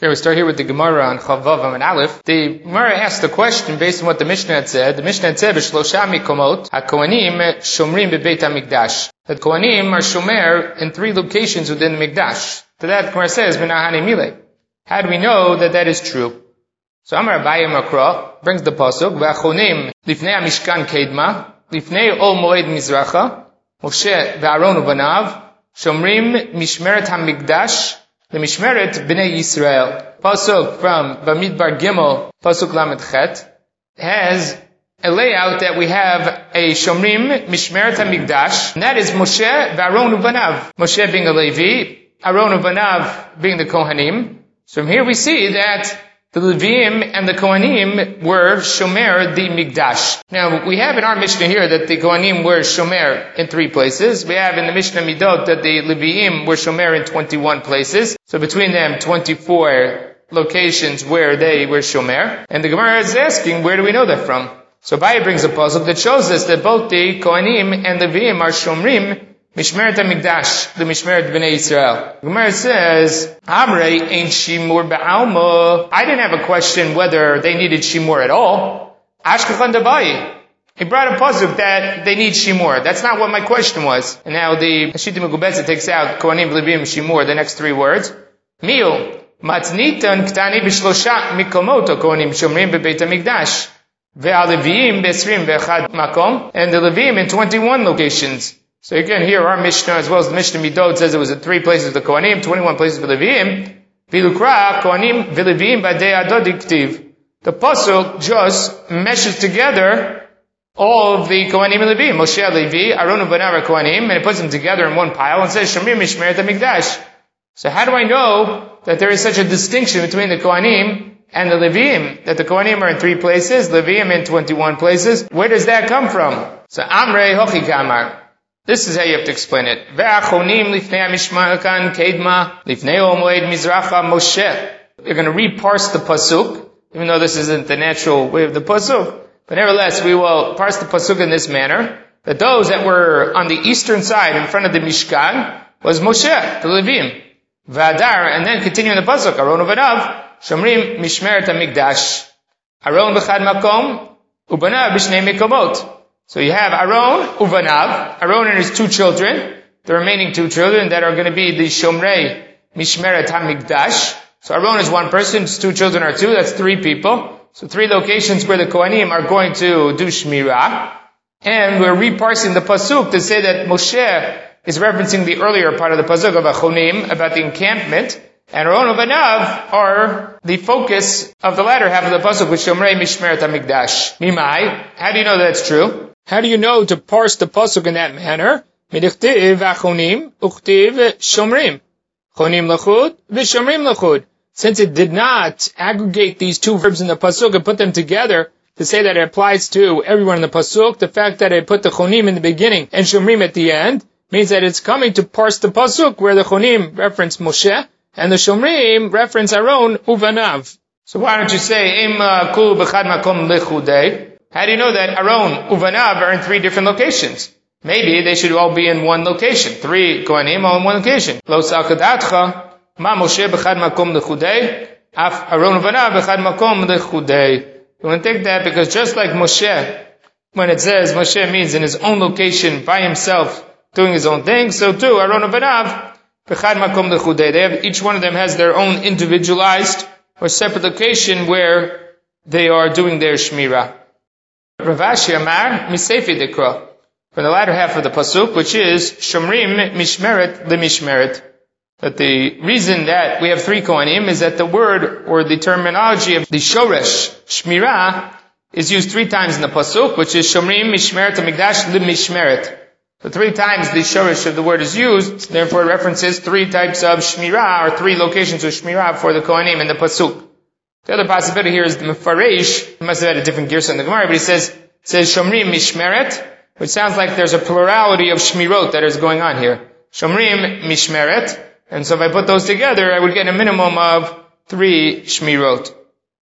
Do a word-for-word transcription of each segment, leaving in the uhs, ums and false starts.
Okay, we start here with the Gemara on Chavav and Aleph. The Gemara asked the question based on what the Mishnah had said. The Mishnah had said, "B'shlosha mikomot haKohanim shomrim bebeit hamikdash." That Kohanim are shomer in three locations within the Mikdash. To that, the Gemara says, "B'nahani mile." How do we know that that is true? So Amar Abaye Makra brings the pasuk, "V'achonim lifnei hamishkan kedma, lifnei ol moed mizracha, Moshe ve'Aaron ubanav shomrim mishmeret hamikdash." The Mishmeret B'nai Yisrael, pasuk from Bamidbar Gimel, pasuk Lamed Chet, has a layout that we have a Shomrim Mishmeret HaMikdash, and that is Moshe v'Aaron u'Banav. Moshe being a Levi, Aaron u'Banav being the Kohanim. So from here we see that the Leviim and the Kohanim were Shomer the Mikdash. Now, we have in our Mishnah here that the Kohanim were Shomer in three places. We have in the Mishnah Midot that the Leviim were Shomer in twenty-one places. So between them, twenty-four locations where they were Shomer. And the Gemara is asking, where do we know that from? So Abaye brings a puzzle that shows us that both the Kohanim and Leviim are Shomrim Mishmeret HaMikdash, the Mishmeret B'nai Yisrael. The Gemara says, Amrei ain't Shimur Ba'alma. I didn't have a question whether they needed Shimur at all. Ashkechan Dabai. He brought a pasuk that they need Shimur. That's not what my question was. And now the Hashita Megubetza takes out Kohanim, Leviim, Shimur, the next three words. Mil, Matnitan Ktani B'shlosha Mikomoto Kohanim Shomrim B'beit HaMikdash. Ve'aleviim B'esrim Ve'echad Makom. And the Leviim in twenty-one locations. So again, here our Mishnah, as well as the Mishnah Midot, says it was in three places for the Kohanim, twenty-one places for the Leviim. Vilukra, Kohanim, V'Leviim, B'dei Adod Iktiv. The pasuk just meshes together all of the Kohanim and Leviim. Moshe, Levi, Aaron, B'nav, Kohanim, and it puts them together in one pile and says, Shomrim Mishmeret HaMikdash. So how do I know that there is such a distinction between the Kohanim and the Leviim? That the Kohanim are in three places, Leviim in twenty-one places. Where does that come from? So Amrei Hochi Kamar. This is how you have to explain it. Ve'achonim lifnei hamishkan kedma lifnei ol moed mizracha Moshe. You're going to re-parse the pasuk, even though this isn't the natural way of the pasuk. But nevertheless, we will parse the pasuk in this manner, that those that were on the eastern side in front of the Mishkan was Moshe, the Leviim. V'adar, and then continue in the pasuk, Aaron u'Banav, Shomrim Mishmeret HaMikdash. Aaron b'chad makom, u'Banav b'shnei mikomot. So you have Aaron u'Banav, Aaron and his two children, the remaining two children that are going to be the Shomrei Mishmeret HaMikdash. So Aaron is one person, his two children are two, that's three people. So three locations where the Kohanim are going to do Shmirah. And we're reparsing the pasuk to say that Moshe is referencing the earlier part of the pasuk of Achonim, about the encampment. And Aaron u'Banav are the focus of the latter half of the pasuk with Shomrei Mishmeret HaMikdash. Mimai, how do you know that's true? How do you know to parse the pasuk in that manner? Midichtiv Achonim, Uchtiv Shomrim. Chonim Lachud, V'Shomrim Lachud. Since it did not aggregate these two verbs in the pasuk and put them together to say that it applies to everyone in the pasuk, the fact that it put the chonim in the beginning and shomrim at the end means that it's coming to parse the pasuk where the chonim reference Moshe and the shomrim reference Aaron u'Banav. So why don't you say im kul b'chad makom lechudei? How do you know that Aaron u'Banav are in three different locations? Maybe they should all be in one location. Three kohanim all in one location. Lo sakadatcha. Ma Moshe b'chad makom lechudei, af Aaron u'Banav b'chad makom lechudei. You want to take that because just like Moshe, when it says Moshe means in his own location, by himself, doing his own thing, so too, Aaron u'Banav b'chad makom lechudei. They have, each one of them has their own individualized or separate location where they are doing their shmirah. Rav Ashi Amar, Miseifi Dekra, from the latter half of the pasuk, which is Shomrim Mishmeret LeMishmeret. That the reason that we have three Kohanim is that the word or the terminology of the Shoresh, Shmirah, is used three times in the pasuk, which is Shomrim Mishmeret HaMikdash LeMishmeret. So three times the Shoresh of the word is used, therefore it references three types of Shmirah, or three locations of Shmirah for the Kohanim in the pasuk. The other possibility here is the Mefaresh. He must have had a different girsa in the Gemara, but he says, it says Shomrim Mishmeret, which sounds like there's a plurality of Shmirot that is going on here. Shomrim Mishmeret. And so if I put those together, I would get a minimum of three Shmirot.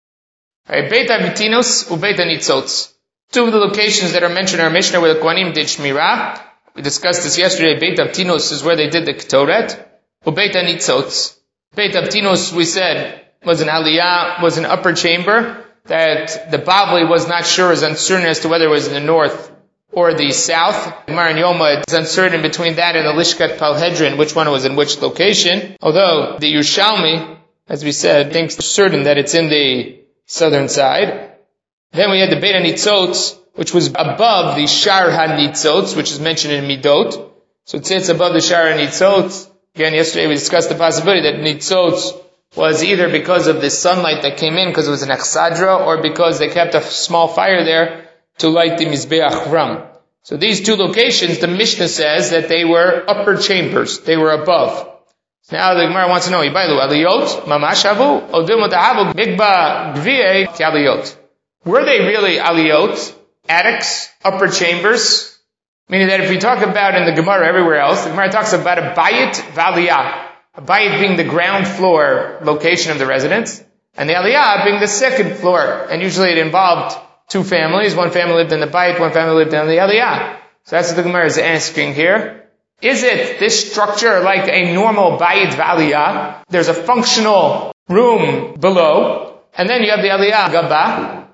Right, Beit HaVitinos uBeit HaNitzotz. Two of the locations that are mentioned in our Mishnah where the Kohanim did Shmirah. We discussed this yesterday. Beit HaVitinos is where they did the Ketoret. uBeit HaNitzotz. Beit HaVitinos, we said, was an aliyah, was an upper chamber, that the Bavli was not sure, is uncertain as to whether it was in the north or the south. Gemara and Yoma is uncertain between that and the Lishkat Palhedrin, which one was in which location. Although the Yerushalmi, as we said, thinks certain that it's in the southern side. Then we had the Beit HaNitzotz, which was above the Shar HaNitzotz, which is mentioned in Midot. So it sits above the Shar HaNitzotz. Again, yesterday we discussed the possibility that Nitzotz was either because of the sunlight that came in, because it was an Achsadra, or because they kept a small fire there to light the Mizbeach Ram. So these two locations, the Mishnah says that they were upper chambers. They were above. Now the Gemara wants to know, Ibailu aliyot, mamashavu, odim odahavu, migba gviye, aliyot. Were they really aliyot, attics, upper chambers? Meaning that if we talk about in the Gemara everywhere else, the Gemara talks about a bayit v'aliyah. A bayit being the ground floor location of the residence, and the aliyah being the second floor. And usually it involved two families. One family lived in the bayit, one family lived in the aliyah. So that's what the Gemara is asking here. Is it this structure like a normal bayit v'aliyah? There's a functional room below, and then you have the aliyah gaba,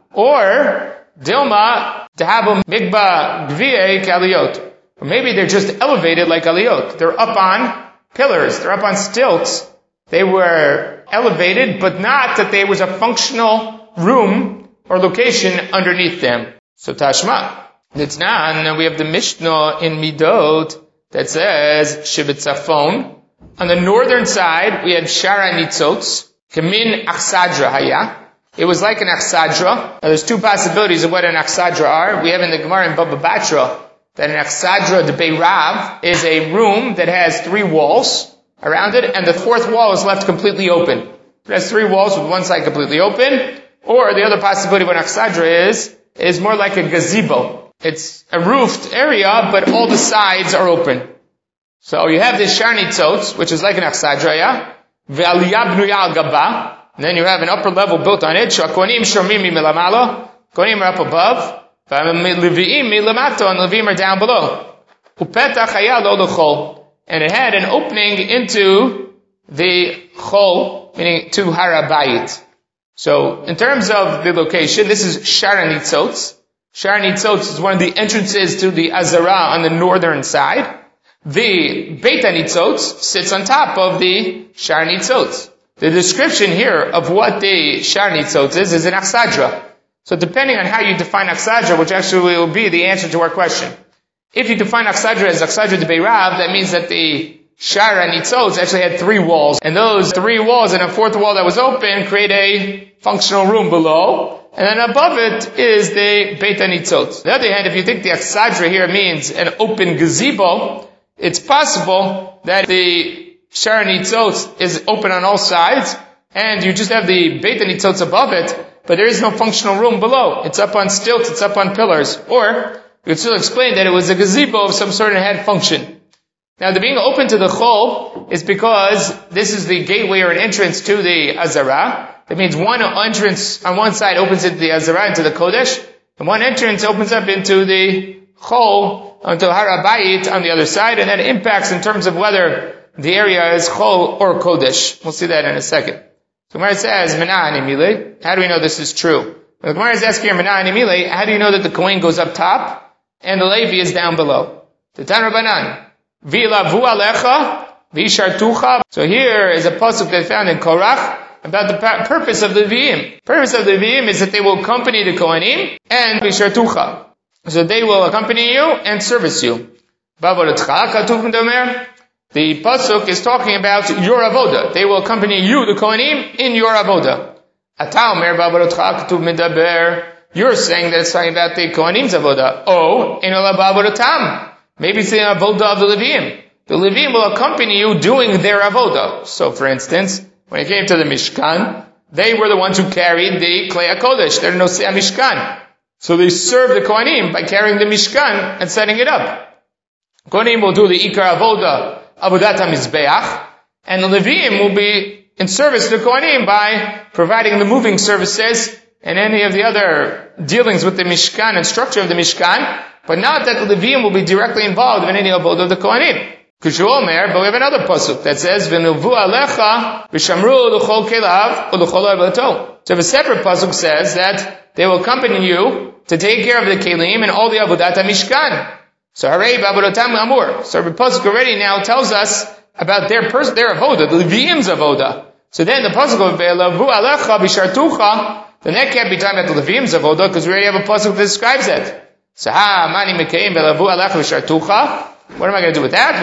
or dilma tahabum migba gviye kaliyot. Or maybe they're just elevated like aliyot. They're up on pillars. They're up on stilts. They were elevated, but not that there was a functional room or location underneath them. So Tashma. It's not, and we have the Mishnah in Midot that says Shibitzafon. On the northern side, we had Shara Nitzotz, Kamin Achsadra Haya. It was like an Achsadra. Now there's two possibilities of what an Achsadra are. We have in the Gemara in Baba Batra that an Achsadra de Beirav is a room that has three walls around it, and the fourth wall is left completely open. It has three walls with one side completely open. Or the other possibility of what an Achsadra is, is more like a gazebo. It's a roofed area, but all the sides are open. So you have this Shar Nitzotz, which is like an Achsadra, yeah? Ve'aliyah bnuya al gaba. And then you have an upper level built on it. Shakonim shomim milamalo. Konim are up above. Levi'im milamato, and Levi'im are down below. Upetach haya lo l'chol. And it had an opening into the chol, meaning to Harabayit. So, in terms of the location, this is Shar Nitzotz. Shar Nitzotz is one of the entrances to the Azara on the northern side. The Beit HaNitzotz sits on top of the Shar Nitzotz. The description here of what the Shar Nitzotz is, is an Achsadra. So depending on how you define Achsadra, which actually will be the answer to our question. If you define Achsadra as Achsadra de Beirav, that means that the Shar Nitzotz actually had three walls, and those three walls and a fourth wall that was open create a functional room below, and then above it is the Beit HaNitzotz. On the other hand, if you think the Achsadra here means an open gazebo, it's possible that the Shar Nitzotz is open on all sides, and you just have the Beit HaNitzotz above it, but there is no functional room below. It's up on stilts, it's up on pillars. Or, you could still explain that it was a gazebo of some sort and had function. Now, the being open to the chol is because this is the gateway or an entrance to the Azara. That means one entrance on one side opens into the Azara, into the Kodesh, and one entrance opens up into the chol, onto Harabayit on the other side, and that impacts in terms of whether the area is chol or Kodesh. We'll see that in a second. So Gemara says, Menah animile. How do we know this is true? The Gemara is asking here, Menah animile, how do you know that the Kohen goes up top and the Levi is down below? The Tan Rabbanan. V'ilavu alecha, v'ishartucha. So here is a pasuk that found in Korach about the purpose of the Leviim. Purpose of the Leviim is that they will accompany the Kohanim and v'ishartucha. So they will accompany you and service you. Ba'avodatcha katuv domer. The pasuk is talking about your avoda. They will accompany you, the Kohanim, in your avoda. Ata omer ba'avodatcha katuv medaber. You're saying that it's talking about the Kohanim's avoda. Oh, enola ba'avodatam. Maybe it's the avoda of the Leviim. The Leviim will accompany you doing their avoda. So, for instance, when it came to the Mishkan, they were the ones who carried the Klei HaKodesh. They're no Nosei Mishkan. So they serve the Kohanim by carrying the Mishkan and setting it up. Kohanim will do the Ikar Avoda, Avodat HaMizbeach, and the Leviim will be in service to the Kohanim by providing the moving services and any of the other dealings with the Mishkan and structure of the Mishkan, but not that the Leviim will be directly involved in any avodah of the Kohanim. Kushu Omer, but we have another pasuk that says, V'nuvu alecha v'shamru l'chol kelav u'l'chol avlato. So the separate pasuk says that they will accompany you to take care of the kelim and all the avodat mishkan. So Harei b'avodatam amur. So the pasuk already now tells us about their pers- their avoda, the Leviim's avoda. So then the pasuk of V'lavu alecha v'shartucha, then that can't be talking about the Leviim's avoda because we already have a pasuk that describes it. So ha mani mekeim v'lavu alecha v'shartucha. What am I going to do with that?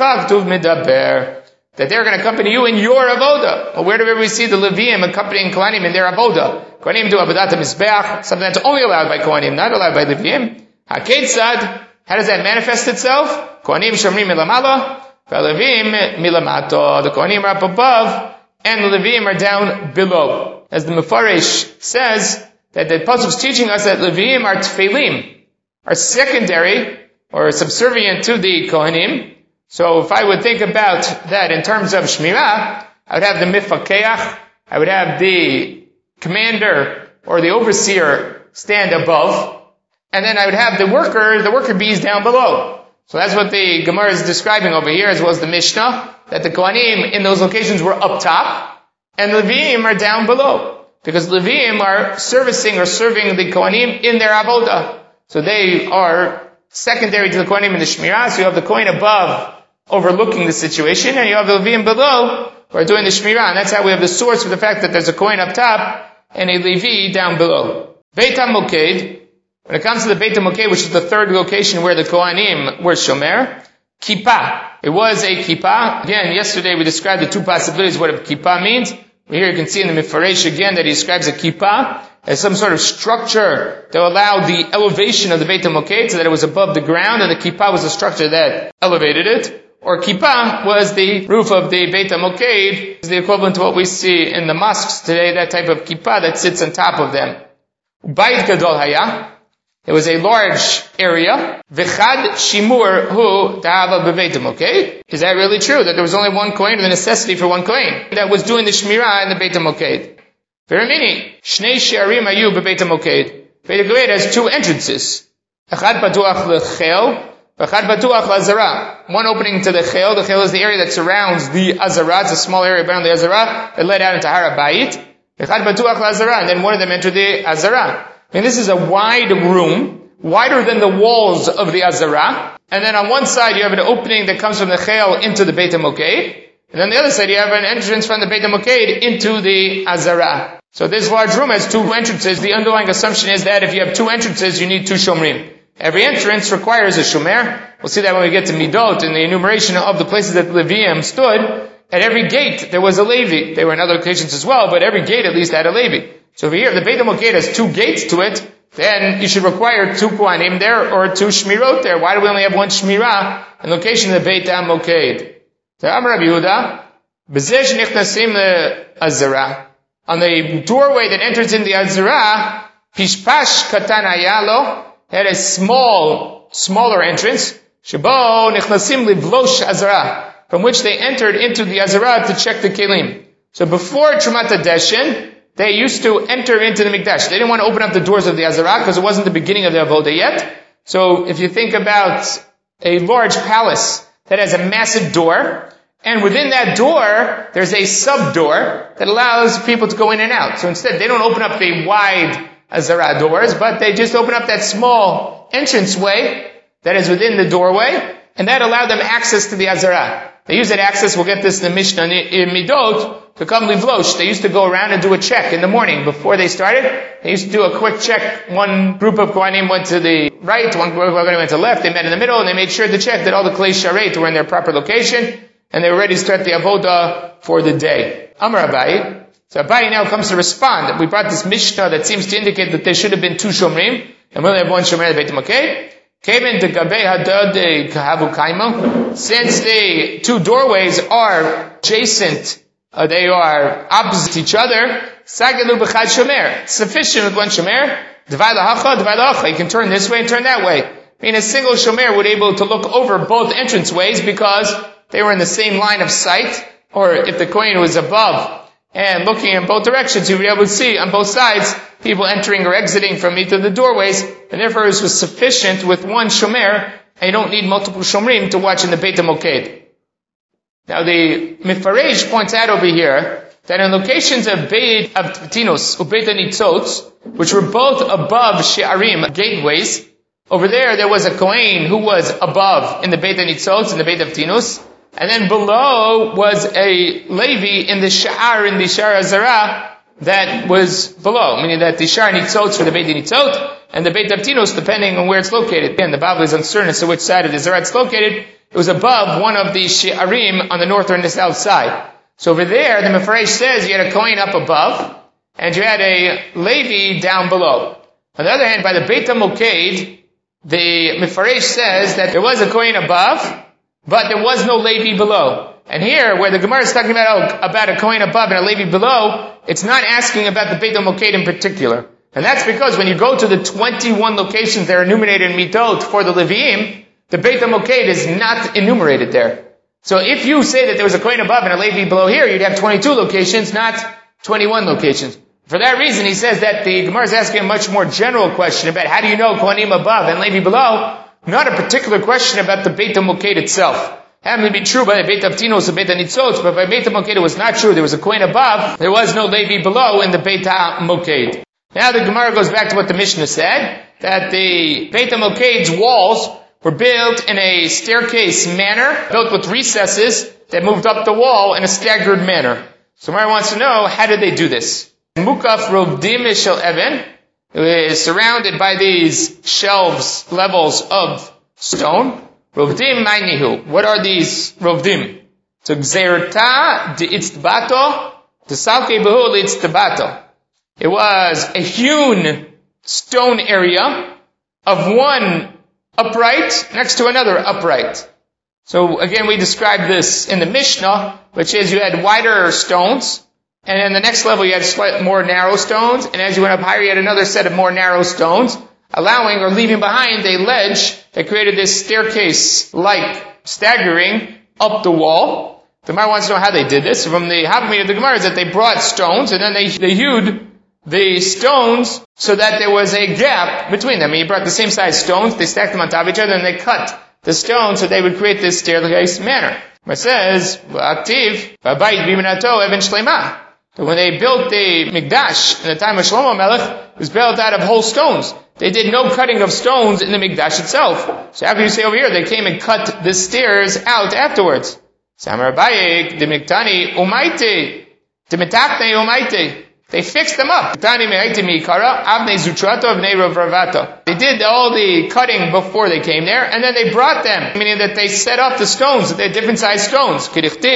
That they're going to accompany you in your avoda. Well, where do we see the Leviim accompanying Kohanim in their avoda? Kohanim do avodat mizbeach, something that's only allowed by Kohanim, not allowed by Leviim. HaKetzad, how does that manifest itself? Kohanim shomrim milamala, v'Leviim milamato. The Kohanim are up above, and the Leviim are down below. As the Mefaresh says, that the pasuk is teaching us that Leviim are tefillim, are secondary, or subservient to the Kohanim. So if I would think about that in terms of Shmirah, I would have the Mifakeach, I would have the commander or the overseer stand above, and then I would have the worker, the worker bees down below. So that's what the Gemara is describing over here, as well as the Mishnah, that the Kohanim in those locations were up top, and the Leviim are down below. Because Leviim are servicing or serving the Kohanim in their avodah. So they are secondary to the Kohanim in the Shmirah, so you have the Kohen above overlooking the situation, and you have the Leviim below who are doing the Shmirah, and that's how we have the source for the fact that there's a Kohen up top and a Levi down below. Beit HaMoked, when it comes to the Beit HaMoked, which is the third location where the Kohanim were Shomer, Kippah. It was a Kippah. Again, yesterday we described the two possibilities what a Kippah means. Here you can see in the Mefaresh again that he describes a Kippah as some sort of structure that allowed the elevation of the Beit HaMoked so that it was above the ground, and the Kippah was a structure that elevated it. Or Kippah was the roof of the Beit HaMoked, is the equivalent to what we see in the mosques today, that type of Kippah that sits on top of them. Bayit Gadol Haya, it was a large area. V'chad Shimur Hu Ta'ava B'Beit HaMoked. Is that really true? That there was only one Kohen, the necessity for one Kohen that was doing the Shmirah in the Beit HaMoked? Very many. Shnei She'arim Ayu B'Beit HaMoked. Beit HaMoked has two entrances. Echad Patuach L'Chel, V'chad Patuach L'Azara. One opening to the Chel. The Chel is the area that surrounds the Azara. It's a small area around the Azara that led out into Har HaBayit. V'chad Patuach L'Azara. And then one of them entered the Azara. And this is a wide room, wider than the walls of the Azara. And then on one side you have an opening that comes from the Chel into the Beit HaMoked. And on the other side you have an entrance from the Beit HaMoked into the Azara. So this large room has two entrances. The underlying assumption is that if you have two entrances, you need two Shomrim. Every entrance requires a Shomer. We'll see that when we get to Midot, in the enumeration of the places that the Leviim stood. At every gate there was a Levi. They were in other locations as well, but every gate at least had a Levi. So over here, if the Beit HaMoked has two gates to it, then you should require two Kohanim there or two Shmirot there. Why do we only have one Shmirah in location of the Beit HaMoked? So Amar Rabbi Yehuda, B'zeh shenichnasim le'Azara. On the doorway that enters in the Azara, Pishpash katan hayalo, had a small, smaller entrance, Shabo nichnasim livlosh Azara, from which they entered into the Azara to check the kelim. So before Trumat HaDeshen, they used to enter into the Mikdash. They didn't want to open up the doors of the Azara because it wasn't the beginning of the Avodah yet. So if you think about a large palace that has a massive door, and within that door, there's a sub-door that allows people to go in and out. So instead, they don't open up the wide Azara doors, but they just open up that small entranceway that is within the doorway, and that allowed them access to the Azara. They use that access, we'll get this in the Mishnah in Midot, to come livlosh. They used to go around and do a check in the morning before they started. They used to do a quick check. One group of Kohanim went to the right, one group of Kohanim went to the left. They met in the middle, and they made sure to check that all the Klei Sharet were in their proper location, and they were ready to start the Avodah for the day. Amar Abayi. So Abayi now comes to respond. We brought this Mishnah that seems to indicate that there should have been two Shomrim, and we only have one Shomer at Beit HaMoked. Since the two doorways are adjacent, uh, they are opposite each other, it's sufficient with one Shomer. You can turn this way and turn that way. I mean, a single Shomer would be able to look over both entranceways because they were in the same line of sight, or if the Kohen was above and looking in both directions, you would be able to see on both sides people entering or exiting from each of the doorways, and therefore it was sufficient with one Shomer, and you don't need multiple Shomrim to watch in the Beit HaMoked. Now the Mifaresh points out over here that in locations of Beit Avtinus, Ubeit Nitzot, which were both above She'arim, gateways, over there there was a Kohen who was above in the Beit Nitzot, in the Beit Avtinus, and then below was a Levi in the Sha'ar, in the Sha'ar Azara, that was below, meaning that the Sha'ar Nitzot for the Beit Nitzot, and the Beit Avtinus, depending on where it's located. Again, the Bavli is uncertain as to which side of the Zara it's located. It was above one of the She'arim on the north or on the south side. So over there, the Mefaresh says you had a Kohen up above, and you had a Levi down below. On the other hand, by the Beit HaMoked, the Mefaresh says that there was a Kohen above, but there was no Levi below. And here, where the Gemara is talking about, about a Kohen above and a Levi below, it's not asking about the Beit HaMoked in particular. And that's because when you go to the twenty-one locations that are enumerated in Mitot for the Leviim, the Beit HaMoked is not enumerated there. So if you say that there was a Kohen above and a Levi below here, you'd have twenty-two locations, not twenty-one locations. For that reason, he says that the Gemara is asking a much more general question about how do you know Kohanim above and Levi below, not a particular question about the Beit HaMoked itself. Happened to be true by the Beit Avtinus and Beit HaNitzot, but by Beit HaMoked it was not true. There was a Kohen above, there was no Levi below in the Beit HaMoked. Now the Gemara goes back to what the Mishnah said, that the Beit HaMoked's walls were built in a staircase manner, built with recesses that moved up the wall in a staggered manner. So Gemara wants to know, how did they do this? Mukaf Rovdim Shel Even is surrounded by these shelves, levels of stone. Rovdim Mainihu. What are these Rovdim? So Gzerta de Itzbato, de Salke Behu Itzbato. It was a hewn stone area of one upright next to another upright. So again, we described this in the Mishnah, which is you had wider stones, and then the next level you had slightly more narrow stones, and as you went up higher you had another set of more narrow stones, allowing or leaving behind a ledge that created this staircase-like staggering up the wall. The Gemara wants to know how they did this. From the Havamid of the Gemara is that they brought stones, and then they, they hewed the stones so that there was a gap between them. And you brought the same size stones, they stacked them on top of each other, and they cut the stones so they would create this staircase manner. It says, "Aktiv v'abayit b'minato even shleima." When they built the Mikdash in the time of Shlomo Melech, it was built out of whole stones. They did no cutting of stones in the Mikdash itself. So how can you say over here they came and cut the stairs out afterwards? Samar Bayik, the Miktani umaite, the Mitakne umaite. They fixed them up. They did all the cutting before they came there, and then they brought them, meaning that they set up the stones. They're different sized stones.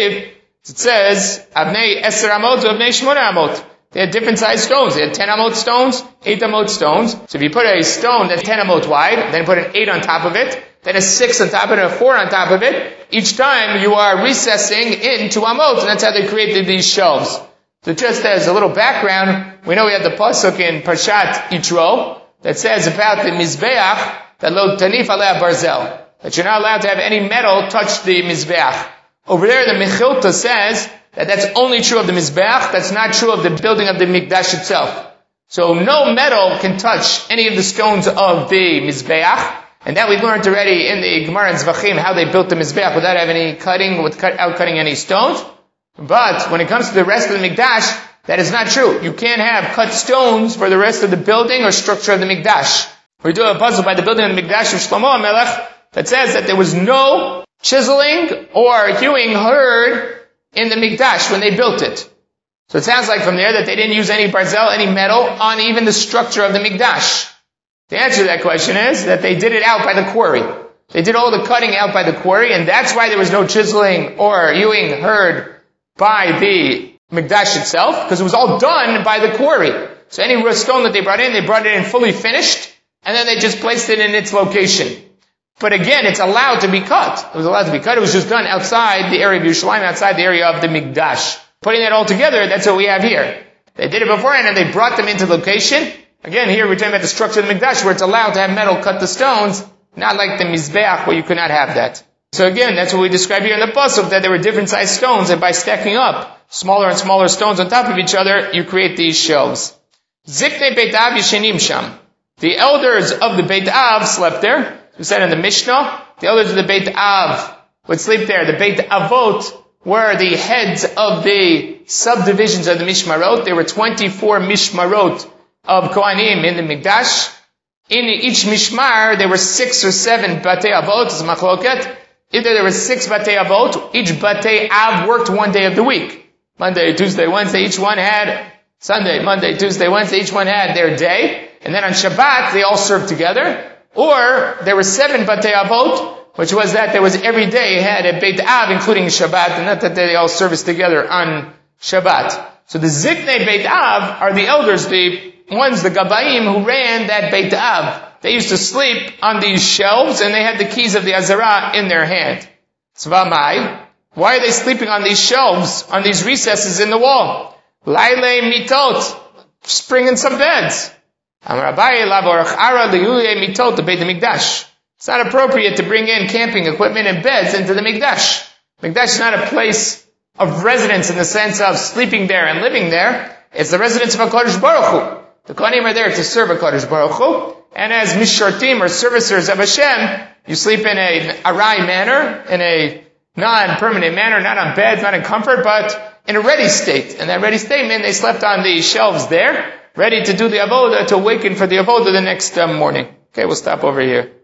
It says, Avnei Eser Amot, Avnei Shmona Amot. They had different sized stones. They had ten amot stones, eight amot stones. So if you put a stone that's ten amot wide, then put an eight on top of it, then a six on top of it, and a four on top of it, each time you are recessing into amot, and that's how they created these shelves. So just as a little background, we know we have the pasuk in Parshat Yitro that says about the Mizbeach, that lo tanif aleh barzel, that you're not allowed to have any metal touch the Mizbeach. Over there, the Mechilta says that that's only true of the Mizbeach, that's not true of the building of the Mikdash itself. So no metal can touch any of the stones of the Mizbeach, and that we learned already in the Gemara and Zvachim, how they built the Mizbeach without having any cutting, without cutting any stones. But when it comes to the rest of the Mikdash, that is not true. You can't have cut stones for the rest of the building or structure of the Mikdash. We do a puzzle by the building of the Mikdash of Shlomo HaMelech that says that there was no chiseling or hewing heard in the Mikdash when they built it. So it sounds like from there that they didn't use any barzel, any metal, on even the structure of the Mikdash. The answer to that question is that they did it out by the quarry. They did all the cutting out by the quarry, and that's why there was no chiseling or hewing heard by the Mikdash itself, because it was all done by the quarry. So any stone that they brought in, they brought it in fully finished, and then they just placed it in its location. But again, it's allowed to be cut. It was allowed to be cut. It was just done outside the area of Yerushalayim, outside the area of the Mikdash. Putting that all together, that's what we have here. They did it beforehand, and they brought them into location. Again, here we're talking about the structure of the Mikdash, where it's allowed to have metal cut the stones, not like the Mizbeach, where you could not have that. So again, that's what we describe here in the pasuk, that there were different sized stones, and by stacking up smaller and smaller stones on top of each other, you create these shelves. Ziknei Beit Av yishenim sham. The elders of the Beit Av slept there. We said in the Mishnah, the elders of the Beit Av would sleep there. The Beit Avot were the heads of the subdivisions of the Mishmarot. There were twenty-four Mishmarot of Kohanim in the Mikdash. In each Mishmar, there were six or seven Batei Avot, it's Machloket. Either there were six Batei Avot, each Batei Av worked one day of the week. Monday, Tuesday, Wednesday, each one had Sunday, Monday, Tuesday, Wednesday, each one had their day. And then on Shabbat, they all served together. Or there were seven Batei Avot, which was that there was every day had a Beit Av, including Shabbat, and not that they all service together on Shabbat. So the Ziknei Beit Av are the elders, the ones, the Gabaim, who ran that Beit Av. They used to sleep on these shelves, and they had the keys of the Azara in their hand. Tzvamai, why are they sleeping on these shelves, on these recesses in the wall? Laile mitot, just bring in some beds. Amar Abaye lavorach ara liyuye mitot to Beit HaMikdash. It's not appropriate to bring in camping equipment and beds into the Mikdash. Mikdash is not a place of residence in the sense of sleeping there and living there. It's the residence of HaKadosh Baruch Hu. The Kohanim are there to serve HaKadosh Baruch Hu. And as Mishartim or servicers of Hashem, you sleep in a arai manner, in a non-permanent manner, not on beds, not in comfort, but in a ready state. And that ready state meant they slept on the shelves there, ready to do the avodah, to awaken for the avodah the next uh, morning. Okay, we'll stop over here.